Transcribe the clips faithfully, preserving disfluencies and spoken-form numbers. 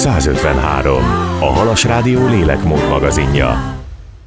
százötvenhárom. A Halas Rádió lélekmód magazinja.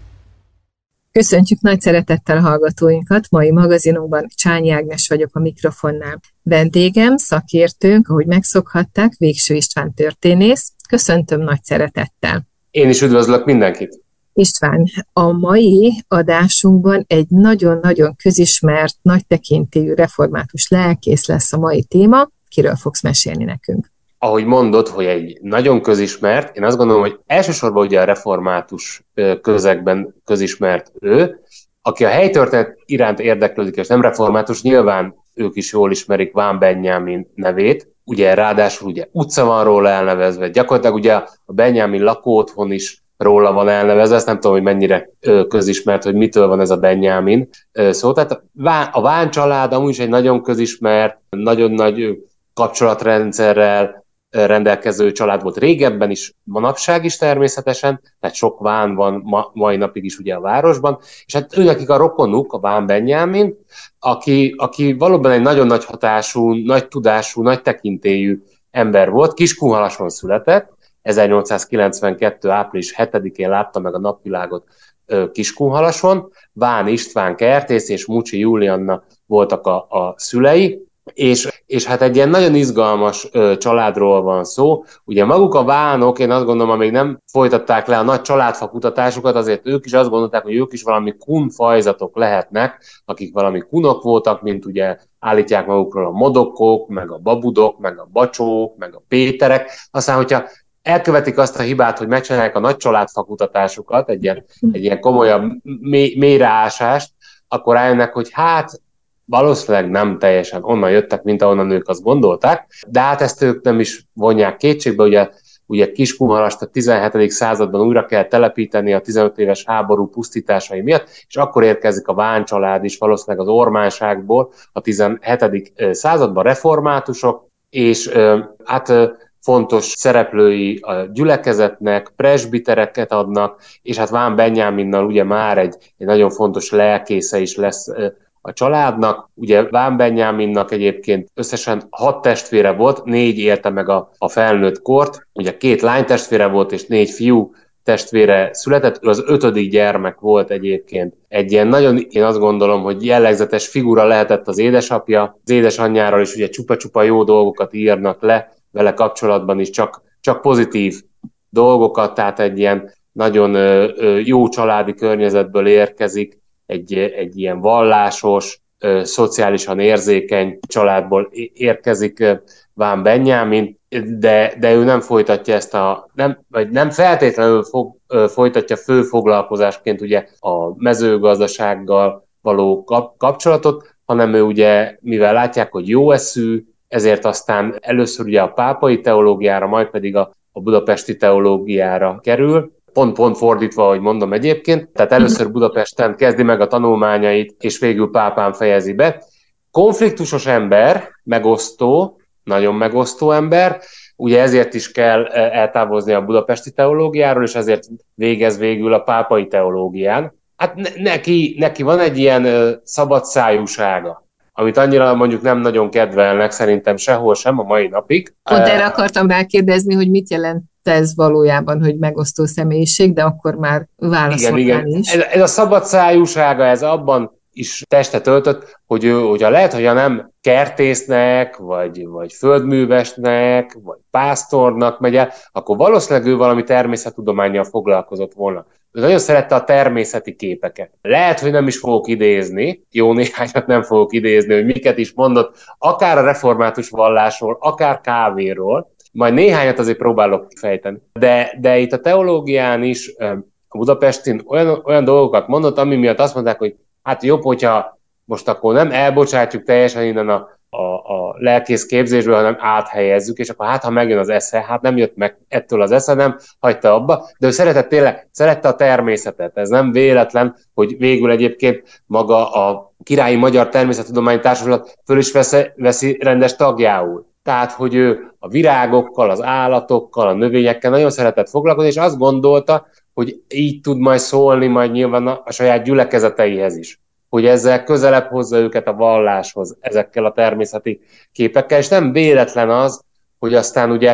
Köszöntjük nagy szeretettel hallgatóinkat. Mai magazinunkban Csányi Ágnes vagyok a mikrofonnál. Vendégem, szakértőnk, ahogy megszokhatták, Végső István történész. Köszöntöm nagy szeretettel. Én is üdvözlök mindenkit. István, a mai adásunkban egy nagyon-nagyon közismert, nagy tekintélyű református lelkész lesz a mai téma. Kiről fogsz mesélni nekünk? Ahogy mondod, hogy egy nagyon közismert, én azt gondolom, hogy elsősorban ugye a református közegben közismert ő, aki a helytörténet iránt érdeklődik, és nem református, nyilván ők is jól ismerik Ván Benyámin nevét, ugye ráadásul ugye utca van róla elnevezve, gyakorlatilag ugye a Benyámin lakóotthon is róla van elnevezve, ezt nem tudom, hogy mennyire közismert, hogy mitől van ez a Benyámin szó. Tehát a Ván család amúgy is egy nagyon közismert, nagyon nagy kapcsolatrendszerrel rendelkező család volt régebben is, manapság is természetesen, tehát sok Ván van ma, mai napig is ugye a városban, és hát őnekik a rokonuk, a Ván Benyámin, aki, aki valóban egy nagyon nagy hatású, nagy tudású, nagy tekintélyű ember volt, Kiskunhalason született, ezernyolcszázkilencvenkettő. április hetedikén látta meg a napvilágot Kiskunhalason, Ván István kertész és Mucsi Julianna voltak a, a szülei, És, és hát egy ilyen nagyon izgalmas ö, családról van szó. Ugye maguk a Vánok, én azt gondolom, amíg nem folytatták le a nagy családfa kutatásukat, azért ők is azt gondolták, hogy ők is valami kun fajzatok lehetnek, akik valami kunok voltak, mint ugye állítják magukról a modokok, meg a babudok, meg a bacsók, meg a péterek. Aztán, hogyha elkövetik azt a hibát, hogy megcsinálják a nagy családfa kutatásukat, egy ilyen, egy ilyen komolyabb mély, mélyreásást, akkor rájönnek, hogy hát valószínűleg nem teljesen onnan jöttek, mint ahonnan ők azt gondolták, de hát ezt ők nem is vonják kétségbe, ugye, ugye Kiskunhalast a tizenhetedik században újra kell telepíteni a tizenöt éves háború pusztításai miatt, és akkor érkezik a Ván család is valószínűleg az ormánságból a tizenhetedik században reformátusok, és hát fontos szereplői a gyülekezetnek, presbitereket adnak, és hát Ván Benyáminnal ugye már egy, egy nagyon fontos lelkésze is lesz a családnak. Ugye Ván Benyáminnak egyébként összesen hat testvére volt, négy élte meg a, a felnőtt kort, ugye két lány testvére volt, és négy fiú testvére született, ő az ötödik gyermek volt egyébként. Egy ilyen nagyon, én azt gondolom, hogy jellegzetes figura lehetett az édesapja, az édesanyjáról is ugye csupa-csupa jó dolgokat írnak le, vele kapcsolatban is csak, csak pozitív dolgokat, tehát egy ilyen nagyon ö, ö, jó családi környezetből érkezik, Egy, egy ilyen vallásos, ö, szociálisan érzékeny családból érkezik ö, Ván Benyámin, de, de ő nem folytatja ezt a, nem, vagy nem feltétlenül fog, ö, folytatja fő foglalkozásként ugye a mezőgazdasággal való kap, kapcsolatot, hanem ő ugye, mivel látják, hogy jó eszű, ezért aztán először ugye a pápai teológiára, majd pedig a, a budapesti teológiára kerül, pont-pont fordítva, ahogy mondom egyébként, tehát először Budapesten kezdi meg a tanulmányait, és végül Pápán fejezi be. Konfliktusos ember, megosztó, nagyon megosztó ember, ugye ezért is kell eltávozni a budapesti teológiáról, és ezért végez végül a pápai teológián. Hát ne- neki, neki van egy ilyen uh, szabadszájúsága, amit annyira mondjuk nem nagyon kedvelnek szerintem sehol sem a mai napig. Pont erre akartam rákérdezni, hogy mit jelent ez valójában, hogy megosztó személyiség, de akkor már válaszoltál igen, igen. is. Ez, ez a szabadszájúsága, ez abban is testet öltött, hogy ő, hogyha lehet, hogyha nem kertésznek, vagy, vagy földművesnek, vagy pásztornak megy el, akkor valószínűleg ő valami természettudománnyal foglalkozott volna. Ő nagyon szerette a természeti képeket. Lehet, hogy nem is fogok idézni, jó néhányat nem fogok idézni, hogy miket is mondott, akár a református vallásról, akár kávéról, majd néhányat azért próbálok fejteni. De, de itt a teológián is, a Budapestin olyan, olyan dolgokat mondott, ami miatt azt mondták, hogy hát jobb, hogyha most akkor nem elbocsátjuk teljesen innen a, a, a lelkész képzésből, hanem áthelyezzük, és akkor hát, ha megjön az esze, hát nem jött meg ettől az esze, nem hagyta abba, de ő szeretett tényleg, szerette a természetet. Ez nem véletlen, hogy végül egyébként maga a Királyi Magyar Természettudományi Társulat föl is veszi, veszi rendes tagjául. Tehát, hogy ő a virágokkal, az állatokkal, a növényekkel nagyon szeretett foglalkozni, és azt gondolta, hogy így tud majd szólni majd nyilván a, a saját gyülekezeteihez is. Hogy ezzel közelebb hozza őket a valláshoz, ezekkel a természeti képekkel, és nem véletlen az, hogy aztán ugye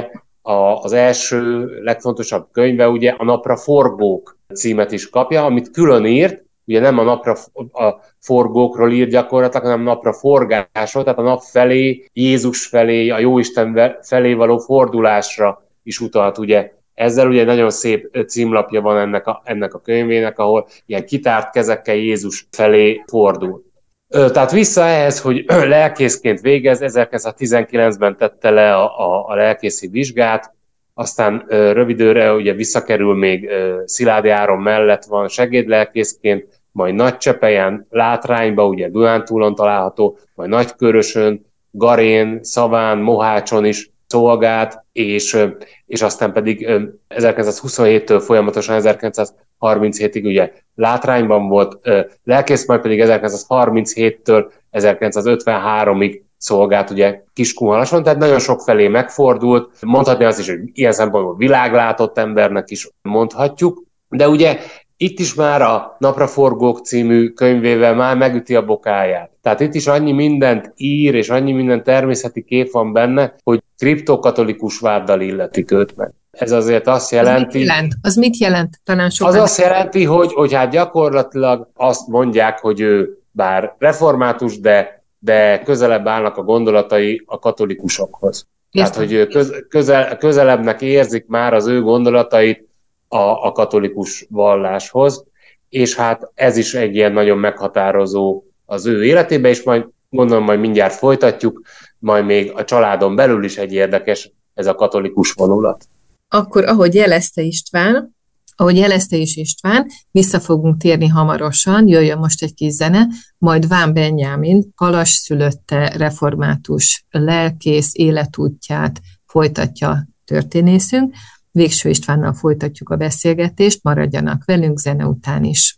az első legfontosabb könyve ugye a Napra forgók címet is kapja, amit külön írt, ugye nem a napra a forgókról ír gyakorlatilag, hanem napra forgásról, tehát a nap felé, Jézus felé, a Jóisten felé való fordulásra is utalt, ugye. Ezzel ugye nagyon szép címlapja van ennek a, ennek a könyvének, ahol ilyen kitárt kezekkel Jézus felé fordul. Tehát vissza ehhez, hogy lelkészként végez, ezerkilencszáztizenkilencben tette le a, a, a lelkészi vizsgát, aztán rövid időre ugye visszakerül még Szilády Áron mellett van segédlelkészként, majd Nagycsepejen, Látrányba, ugye Dunántúlon található, majd Nagykörösön, Garén, Szaván, Mohácson is szolgált, és, és aztán pedig ezerkilencszázhuszonhéttől folyamatosan ezerkilencszázharminchétig ugye Látrányban volt lelkész, majd pedig ezerkilencszázharminchéttől ezerkilencszázötvenháromig szolgált ugye Kiskunhalason, tehát nagyon sok felé megfordult, mondhatni azt is, hogy ilyen szempontból világlátott embernek is mondhatjuk, de ugye itt is már a Napraforgók című könyvével már megüti a bokáját. Tehát itt is annyi mindent ír, és annyi minden természeti kép van benne, hogy kriptokatolikus váddal illetik őt meg. Ez azért azt jelenti... Az mit jelent? Az mit jelent? Talán sokan... Az azt jelenti, hogy, hogy hát gyakorlatilag azt mondják, hogy ő bár református, de de közelebb állnak a gondolatai a katolikusokhoz. Értem. Tehát, hogy köz, közel, közelebbnek érzik már az ő gondolatait a, a katolikus valláshoz, és hát ez is egy ilyen nagyon meghatározó az ő életében, és majd gondolom, majd mindjárt folytatjuk, majd még a családon belül is egy érdekes ez a katolikus vonulat. Akkor, ahogy jelezte István, Ahogy jelezte is István, vissza fogunk térni hamarosan, jöjjön most egy kis zene, majd Ván Benyámin, Kalas szülötte református lelkész életútját folytatja történészünk. Végső Istvánnal folytatjuk a beszélgetést, maradjanak velünk zene után is.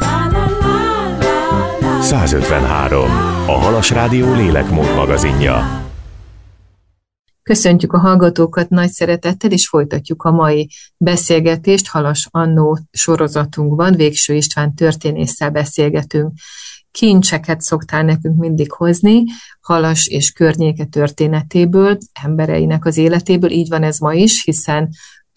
százötvenhárom. A Halas Rádió lélekmód magazinja. Köszöntjük a hallgatókat nagy szeretettel, és folytatjuk a mai beszélgetést. Halas Annó sorozatunkban Végső István történésszel beszélgetünk. Kincseket szoktál nekünk mindig hozni, Halas és környéke történetéből, embereinek az életéből, így van ez ma is, hiszen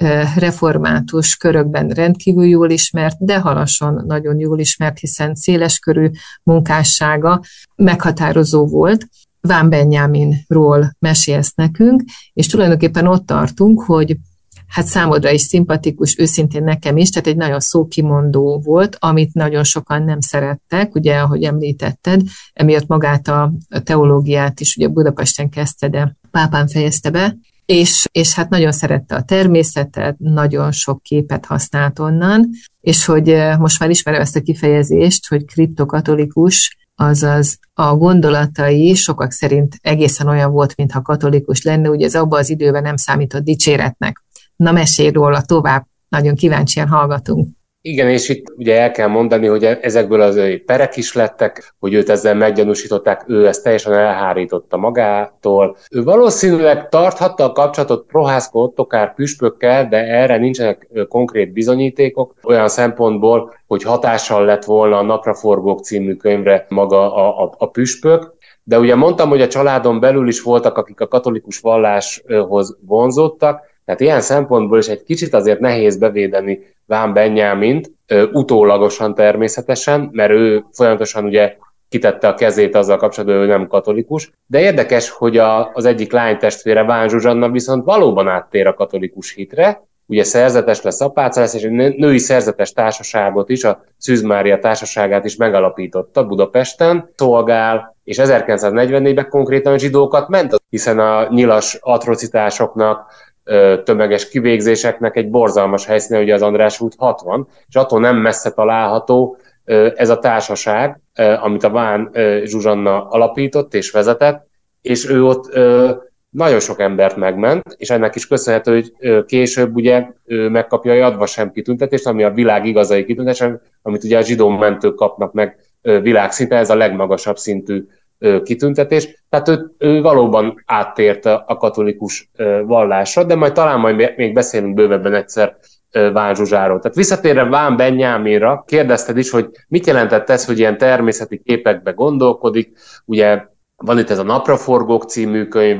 református körökben rendkívül jól ismert, de Halason nagyon jól ismert, hiszen széleskörű munkássága meghatározó volt. Ván Benyáminról mesélsz nekünk, és tulajdonképpen ott tartunk, hogy hát számodra is szimpatikus, őszintén nekem is, tehát egy nagyon szókimondó volt, amit nagyon sokan nem szerettek, ugye, ahogy említetted, emiatt magát a teológiát is ugye Budapesten kezdte, de Pápán fejezte be, és, és hát nagyon szerette a természetet, nagyon sok képet használt onnan, és hogy most már ismerem ezt a kifejezést, hogy kriptokatolikus, azaz a gondolatai sokak szerint egészen olyan volt, mintha katolikus lenne, ugye ez abban az időben nem számított dicséretnek. Na, mesélj róla tovább, nagyon kíváncsian hallgatunk. Igen, és itt ugye el kell mondani, hogy ezekből az perek is lettek, hogy őt ezzel meggyanúsították, ő ezt teljesen elhárította magától. Ő valószínűleg tarthatta a kapcsolatot Prohászka Ottokár püspökkel, de erre nincsenek konkrét bizonyítékok, olyan szempontból, hogy hatással lett volna a Napraforgók című könyvre maga a, a, a püspök. De ugye mondtam, hogy a családon belül is voltak, akik a katolikus valláshoz vonzódtak, tehát ilyen szempontból is egy kicsit azért nehéz bevédeni Ván Benyámint, utólagosan természetesen, mert ő folyamatosan ugye kitette a kezét azzal kapcsolatban, hogy ő nem katolikus. De érdekes, hogy a, az egyik lánytestvére, Ván Zsuzsanna viszont valóban áttér a katolikus hitre, ugye szerzetes lesz, apáca lesz, és egy női szerzetes társaságot is, a Szűz Mária társaságát is megalapította Budapesten, szolgál, és ezerkilencszáznegyvennégyben konkrétan a zsidókat ment, hiszen a nyilas atrocitásoknak, tömeges kivégzéseknek egy borzalmas helyszíne, ugye az András út hatvan, és attól nem messze található ez a társaság, amit a Ván Zsuzsanna alapított és vezetett, és ő ott nagyon sok embert megment, és ennek is köszönhető, hogy később ugye megkapja a Yad Vashem kitüntetést, ami a világ igazai kitüntetés, amit ugye a zsidó mentők kapnak meg világszinten, ez a legmagasabb szintű kitüntetés. Tehát ő, ő valóban áttért a katolikus vallásra, de majd talán majd még beszélünk bővebben egyszer Ván Zsuzsáról. Tehát visszatérve Ván Benyáminra, kérdezted is, hogy mit jelentett ez, hogy ilyen természeti képekbe gondolkodik. Ugye van itt ez a Napraforgók című könyve,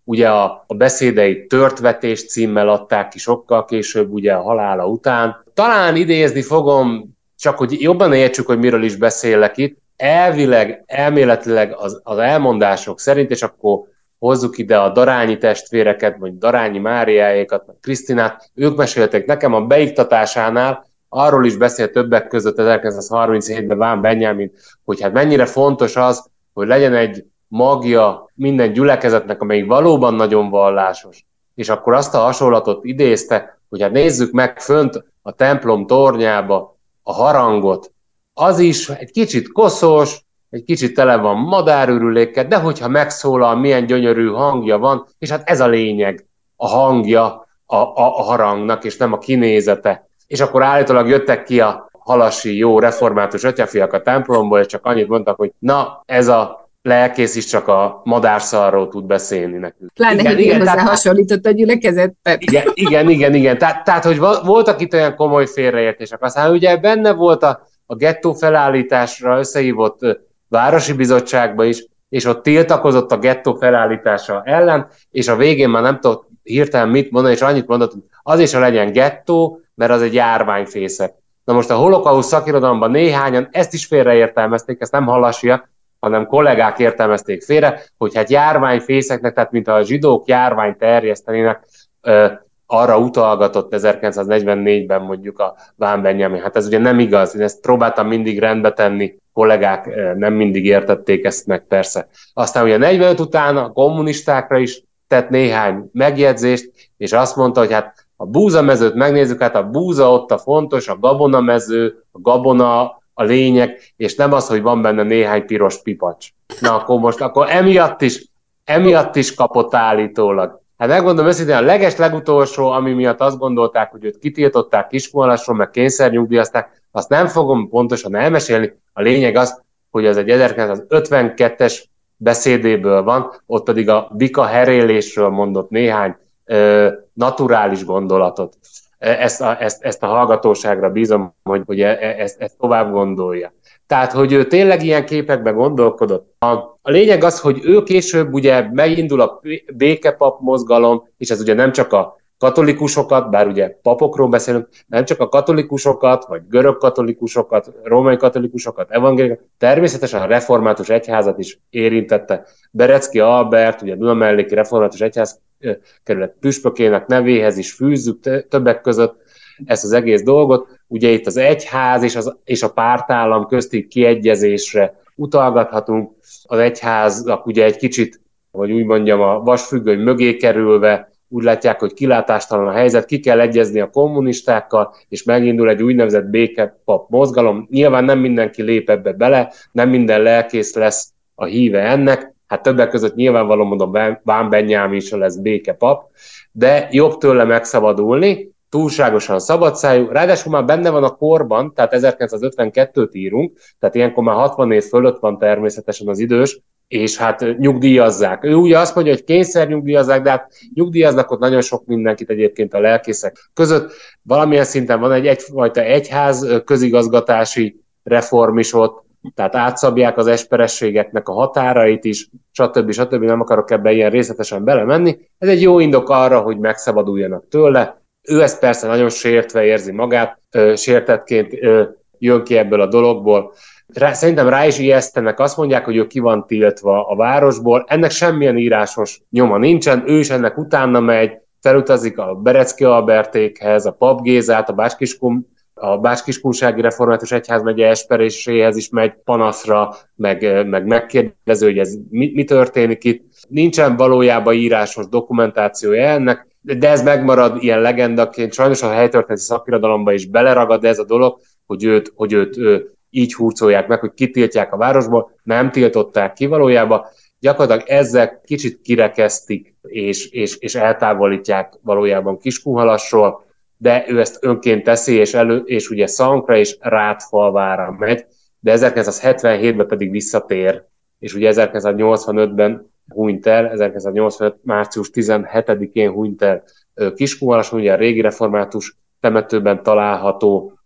ugye a, a beszédeit Törtvetés címmel adták ki sokkal később, ugye a halála után. Talán idézni fogom, csak hogy jobban értsük, hogy miről is beszélek itt. Elvileg, elméletileg az, az elmondások szerint, és akkor hozzuk ide a Darányi testvéreket, vagy Darányi Máriáékat, vagy Krisztinát, ők meséltek nekem a beiktatásánál, arról is beszélt többek között ezerkilencszázharminchétben Ván Benyámin, hogy hát mennyire fontos az, hogy legyen egy magja minden gyülekezetnek, amelyik valóban nagyon vallásos. És akkor azt a hasonlatot idézte, hogy hát nézzük meg fönt a templom tornyába a harangot. Az is egy kicsit koszos, egy kicsit tele van madárürülékkel, de hogyha megszólal, milyen gyönyörű hangja van, és hát ez a lényeg, a hangja a, a, a harangnak, és nem a kinézete. És akkor állítólag jöttek ki a halasi jó református atyafiak a templomból, és csak annyit mondtak, hogy na, ez a lelkész is csak a madárszarról tud beszélni nekünk. Pláne, igen, hogy igen, hozzá tehát, hasonlított a gyülekezetet. Igen, igen, igen, igen. Tehát, tehát, hogy voltak itt olyan komoly félreértések. Aztán ugye benne volt a, a gettó felállításra összehívott városi bizottságba is, és ott tiltakozott a gettó felállítása ellen, és a végén már nem tudott hirtelen mit mondani, és annyit mondott, hogy az is, ha legyen gettó, mert az egy járványfészek. Na most a holokauszt szakirodalomban néhányan ezt is félreértelmezték, ezt nem hallasiak, hanem kollégák értelmezték félre, hogy hát járványfészeknek, tehát mintha a zsidók járványt terjesztenének, ö, arra utalgatott ezerkilencszáznegyvennégyben mondjuk a Ván Benyámin. Hát ez ugye nem igaz, én ezt próbáltam mindig rendbe tenni, kollégák nem mindig értették ezt meg persze. Aztán ugye negyvenöt után a kommunistákra is tett néhány megjegyzést, és azt mondta, hogy hát a búzamezőt megnézzük, hát a búza ott a fontos, a gabonamező, a gabona a lényeg, és nem az, hogy van benne néhány piros pipacs. Na akkor most, akkor emiatt is, emiatt is kapott állítólag. Hát megmondom őszintén, a leges legutolsó, ami miatt azt gondolták, hogy őt kitiltották Kiskunhalasról, meg kényszernyugdíjazták, azt nem fogom pontosan elmesélni. A lényeg az, hogy az egy ezerkilencszázötvenkettes beszédéből van, ott pedig a bika herélésről mondott néhány ö, naturális gondolatot. Ezt a, ezt, ezt a hallgatóságra bízom, hogy, hogy ezt, ezt tovább gondolja. Tehát, hogy ő tényleg ilyen képekben gondolkodott. A, a lényeg az, hogy ő később ugye megindul a békepap mozgalom, és ez ugye nem csak a katolikusokat, bár ugye papokról beszélünk, nem csak a katolikusokat, vagy görög katolikusokat, római katolikusokat, evangélikusokat, természetesen a református egyházat is érintette. Berecki Albert, ugye Dunamelléki református egyház kerület püspökének nevéhez is fűzzük többek között ezt az egész dolgot. Ugye itt az egyház és, az, és a pártállam közti kiegyezésre utalgathatunk. Az egyháznak ugye egy kicsit, vagy úgy mondjam, a vasfüggöny mögé kerülve úgy látják, hogy kilátástalan a helyzet, ki kell egyezni a kommunistákkal, és megindul egy úgynevezett békepap mozgalom. Nyilván nem mindenki lép ebbe bele, nem minden lelkész lesz a híve ennek, hát többek között nyilvánvalóan mondom, Ván Benyámin is lesz békepap, de jobb tőle megszabadulni, túlságosan szabadszájú, ráadásul már benne van a korban, tehát ezerkilencszázötvenkettőt írunk, tehát ilyenkor már hatvan év fölött van természetesen az idős, és hát nyugdíjazzák. Ő ugye azt mondja, hogy kényszer nyugdíjazzák, de hát nyugdíjaznak ott nagyon sok mindenkit egyébként a lelkészek között. Valamilyen szinten van egy egyfajta egyház közigazgatási reform is ott, tehát átszabják az esperességeknek a határait is, stb. stb. Nem akarok ebbe ilyen részletesen belemenni. Ez egy jó indok arra, hogy megszabaduljanak tőle. Ő ezt persze nagyon sértve érzi magát, sértettként jön ki ebből a dologból. Rá, szerintem rá is ijesztenek, azt mondják, hogy ő ki van tiltva a városból. Ennek semmilyen írásos nyoma nincsen, ő is ennek utána megy, felutazik a Berecki Albertékhez, a Pap Gézát, a Bács-Kiskun, a Bács-Kiskunsági Református Egyházmegye esperéséhez is megy panaszra, meg, meg megkérdező, hogy ez mi, mi történik itt. Nincsen valójában írásos dokumentációja ennek, de ez megmarad ilyen legendaként. Sajnos a helytörténeti szakirodalomba is beleragad ez a dolog, hogy őt, hogy őt ő, így hurcolják meg, hogy kitiltják a városból, nem tiltották ki valójában. Gyakorlatilag ezzel kicsit kirekesztik, és, és, és eltávolítják valójában Kiskunhalasról, de ő ezt önként teszi, és, elő, és ugye Szankra és Rátfalvára megy, de ezerkilencszázhetvenhétben pedig visszatér, és ugye ezerkilencszáznyolcvanötben hunyt el, ezerkilencszáznyolcvanöt március tizenhetedikén hunyt el Kiskunhalason, ugye a régi református temetőben található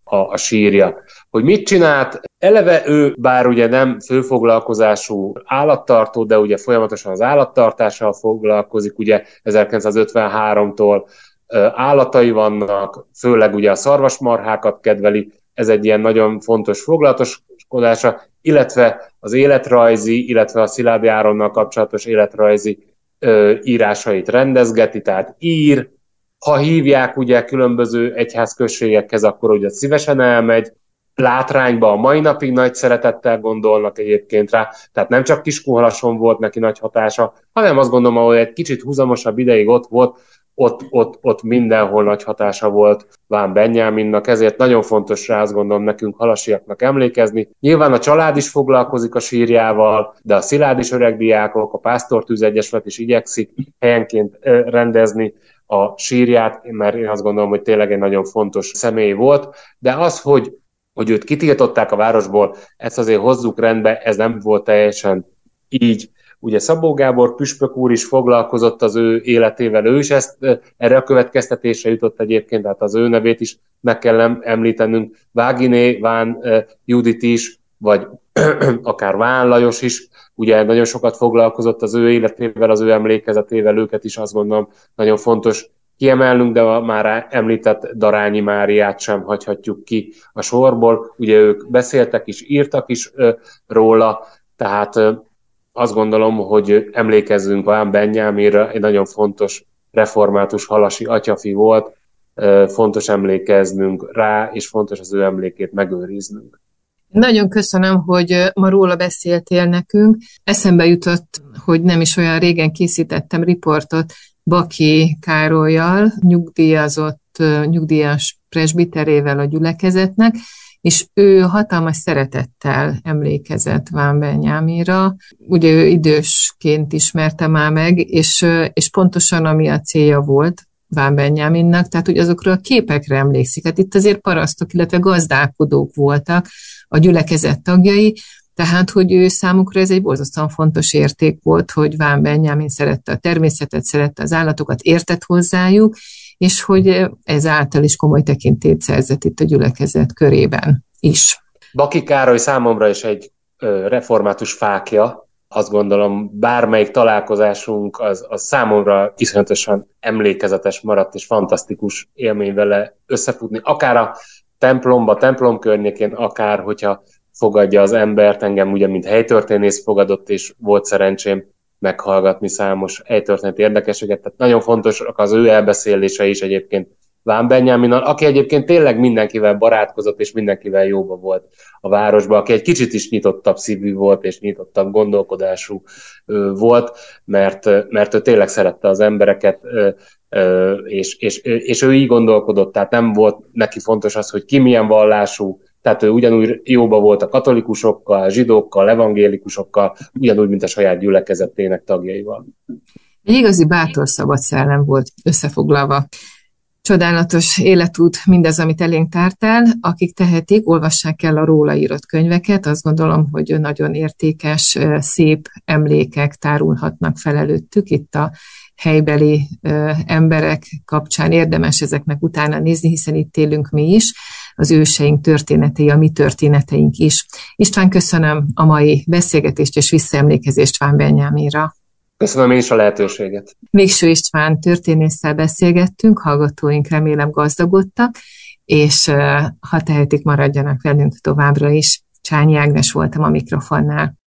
a, a sírja. Hogy mit csinált? Eleve ő, bár ugye nem főfoglalkozású állattartó, de ugye folyamatosan az állattartással foglalkozik, ugye ezerkilencszázötvenháromtól állatai vannak, főleg ugye a szarvasmarhákat kedveli, ez egy ilyen nagyon fontos foglalatoskodása, illetve az életrajzi, illetve a Szilády Áronnal kapcsolatos életrajzi ö, írásait rendezgeti, tehát ír, ha hívják ugye különböző egyházközségekhez, akkor ugye szívesen elmegy, Látrányba a mai napig nagy szeretettel gondolnak egyébként rá, tehát nem csak Kiskunhalason volt neki nagy hatása, hanem azt gondolom, ahol egy kicsit húzamosabb ideig ott volt, ott, ott, ott mindenhol nagy hatása volt Ván Benyáminnak, ezért nagyon fontos rá, azt gondolom, nekünk halasiaknak emlékezni. Nyilván a család is foglalkozik a sírjával, de a Szilárdis öregdiákok, a Pásztortűz Egyesület is igyekszik helyenként rendezni a sírját, mert én azt gondolom, hogy tényleg egy nagyon fontos személy volt, de az, hogy, hogy őt kitiltották a városból, ezt azért hozzuk rendbe, ez nem volt teljesen így. Ugye Szabó Gábor püspök úr is foglalkozott az ő életével, ő is ezt, erre a következtetésre jutott egyébként, tehát az ő nevét is meg kell említenünk. Váginé, Ván Judit is, vagy akár Ván Lajos is, ugye nagyon sokat foglalkozott az ő életével, az ő emlékezetével, őket is azt gondolom nagyon fontos kiemelnünk, de a már említett Darányi Máriát sem hagyhatjuk ki a sorból. Ugye ők beszéltek is, írtak is róla, tehát azt gondolom, hogy emlékezzünk Ván Benyáminra, egy nagyon fontos református halasi atyafi volt, fontos emlékeznünk rá, és fontos az ő emlékét megőriznünk. Nagyon köszönöm, hogy ma róla beszéltél nekünk. Eszembe jutott, hogy nem is olyan régen készítettem riportot Baki Károllyal, nyugdíjazott, nyugdíjas presbiterével a gyülekezetnek, és ő hatalmas szeretettel emlékezett Ván Benyáminra. Ugye ő idősként ismerte már meg, és, és pontosan ami a célja volt Ván Benyáminnak, tehát hogy azokról a képekre emlékszik. Hát itt azért parasztok, illetve gazdálkodók voltak a gyülekezet tagjai, tehát hogy ő számukra ez egy borzasztóan fontos érték volt, hogy Ván Benyámin szerette a természetet, szerette az állatokat, értett hozzájuk, és hogy ezáltal is komoly tekintélyt szerzett itt a gyülekezet körében is. Baki Károly számomra is egy református fákja, azt gondolom, bármelyik találkozásunk az, az számomra iszonyatosan emlékezetes maradt, és fantasztikus élmény vele összefutni. Akár a templomba, templom környékén, akár hogyha fogadja az embert, engem ugye, mint helytörténész fogadott, és volt szerencsém meghallgatni számos helytörténeti érdekességet, tehát nagyon fontosak az ő elbeszélése is egyébként Ván Benyáminnal, aki egyébként tényleg mindenkivel barátkozott, és mindenkivel jóba volt a városban, aki egy kicsit is nyitottabb szívű volt, és nyitottabb gondolkodású volt, mert, mert ő tényleg szerette az embereket, és, és, és ő így gondolkodott, tehát nem volt neki fontos az, hogy ki milyen vallású, tehát ő ugyanúgy jóba volt a katolikusokkal, a zsidókkal, evangélikusokkal, ugyanúgy, mint a saját gyülekezetének tagjaival. Egy igazi bátor szabad szellem volt összefoglalva. Csodálatos életút mindez, amit elénk tártál. Akik tehetik, olvassák el a róla írott könyveket. Azt gondolom, hogy nagyon értékes, szép emlékek tárulhatnak fel előttük. Itt a helybeli ö, emberek kapcsán érdemes ezeknek utána nézni, hiszen itt élünk mi is, az őseink történetei, a mi történeteink is. István, köszönöm a mai beszélgetést és visszaemlékezést Ván Benyáminra. Köszönöm én is a lehetőséget. Végső István történésszel beszélgettünk, hallgatóink remélem gazdagodtak, és ha tehetik, maradjanak velünk továbbra is. Csányi Ágnes voltam a mikrofonnál.